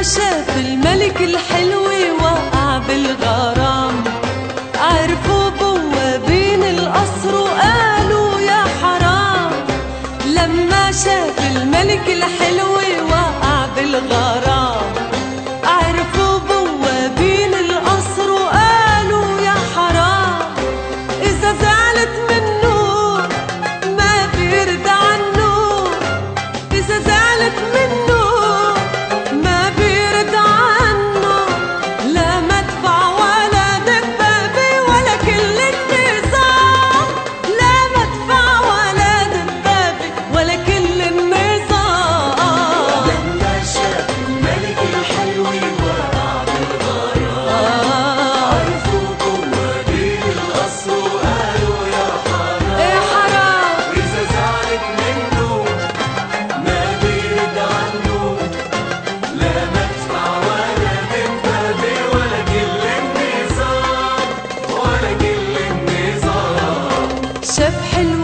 شاف الملك الحلو وقع بالغرام، عرفوا بوابين القصر وقالوا يا حرام. لما شاف الملك الحلو وقع بالغرام، عرفوا بوابين القصر وقالوا يا حرام. إذا زعلت منه ما بيرد عنه، إذا زعلت منه ما بيرد عنه. لا مدفع ولا دبابة ولا كل النظام، لا مدفع ولا دبابة ولا كل النظام. لما شاف الملك الحلو وقع بالغرام، عرفوا بوابين القصر وقالوا يا حرام. يا حرام إذا زعلت منه ما بيرد عنه، لا مدفع ولا دبابة ولا كل النظام، ولا كل النظام. شاف حلو